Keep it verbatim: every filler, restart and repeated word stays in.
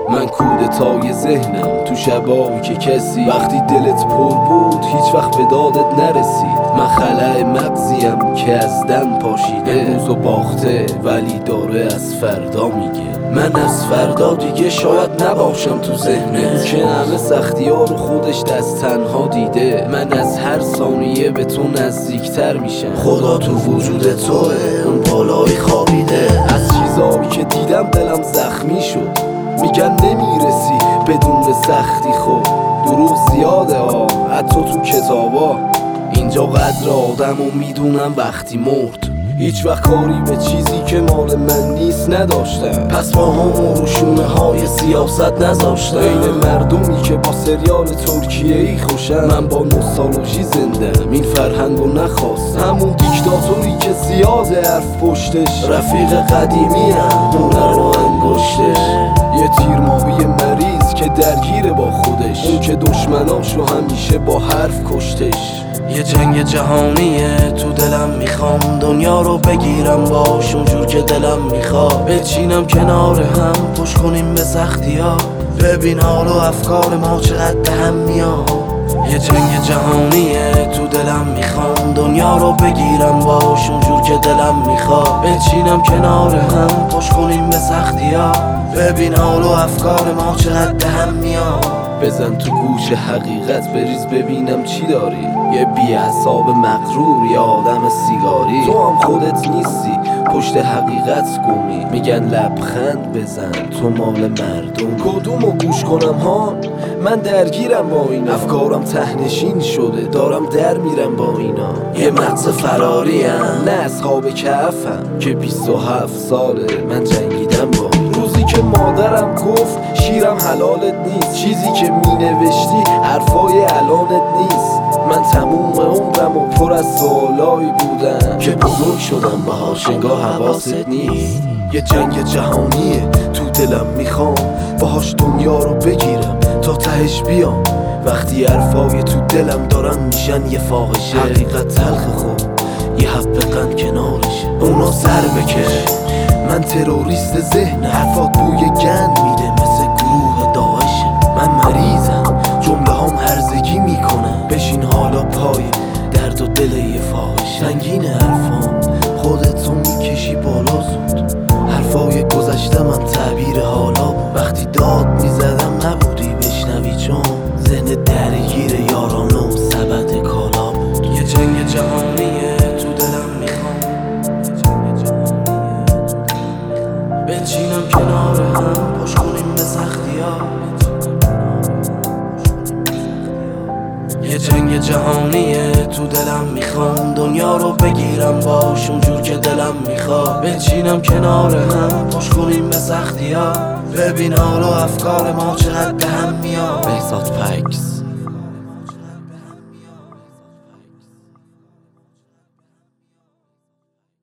من کودتای ذهنم تو شبایی که کسی وقتی دلت پر بود هیچ وقت به دادت نرسید. من خلأ مغزیم که از دن پاشیده، امروز و باخته ولی داره از فردا میگه. من از فردا دیگه شاید نباشم تو ذهنه، که همه سختی ها رو خودش دست تنها دیده. من از هر ثانیه به تو نزدیکتر میشم، خدا تو وجود توه اون بالای خوابیده. از چیزایی که دیدم دلم زخمی شد، میگن نمیرسی بدون سختی. خب دروغ زیاده ها حتی تو کتابا، اینجا قدر آدم و میدونم وقتی مرد. هیچ وقت کاری به چیزی که مال من نیست نداشتم، پس با هم روشونه های سیاست نذاشتم. بین مردمی که با سریال ترکیه ای خوشن، من با نوستالژی زندم این فرهنگ رو نخواست. همون دیکتاتوری که زیاده حرف پشتش، رفیق قدیمی هم دونه رو انگشتش. یه تیرماهی مریض که درگیره با خودش، اون که دشمناشو همیشه با حرف کشتش. یه جنگ جهانیه تو دلم، میخوام دنیا رو بگیرم باش اونجور که دلم میخواد. بچینم کنار هم پشت کنیم به سختی ها، ببین حال و افکار ما چقدر به هم میاد. یه جنگ جهانیه تو دلم، میخوام دنیا رو بگیرم باش اونجور که دلم میخواد. بچینم کنار هم پشت کنیم به سختی ها، ببین حال و افکار ما چقدر به هم میاد. بزن تو گوش حقیقت بریز ببینم چی داری، یه بی‌حساب مغرور یا آدم سیگاری. تو هم خودت نیستی پشت حقیقت گمی، میگن لبخند بزن تو مال مردم. کدومو گوش کنم ها؟ من درگیرم با اینا، افکارم تهنشین شده دارم در میرم با اینا. یه مغز فراریم نه اصحاب کهفم، که بیست و هفت ساله من جنگیدم با اینا. روزی که مادرم گفت شیرم حلالت نیست، چیزی که می نوشتی حرفای الانت نیست. من تموم عمرم و پر از سوالایی بودم که بزرگ شدم باهاش انگار حواست نیست. یه جنگ جهانیه تو دلم، میخوام باهاش دنیا رو بگیرم تا تهش بیام. وقتی حرفای تو دلم دارن میشن یه فاحشه، حقیقت تلخ خوب یه حب قند کنارشه، اونا سر بکش. من تروریست ذهن، حرفات بوی گند میده مثل گروه داعشه. من مریضم جمله هم هرزگی میکنم، بشین حالا پای درد و دل یه فاحشه. سنگین حرفام خودتو میکشی بالا زود، حرفای گذشته من تعبیر حالا بود. وقتی داد میزدم نبودی بشنوی، چون ذهن درگیر یارانه و سبد کالا بود. یه جنگ جهانیه تو دلم، میخوام بچینم کنار هم پشت کنیم به سختی ها. یه جنگ جهانیه تو دلم، میخوام دنیا رو بگیرم باش اونجور که دلم میخواد. بچینم کنار هم پشت کنیم به سختی ها، ببین حال و افکار ما چقدر به هم میاد. بهزاد پکس.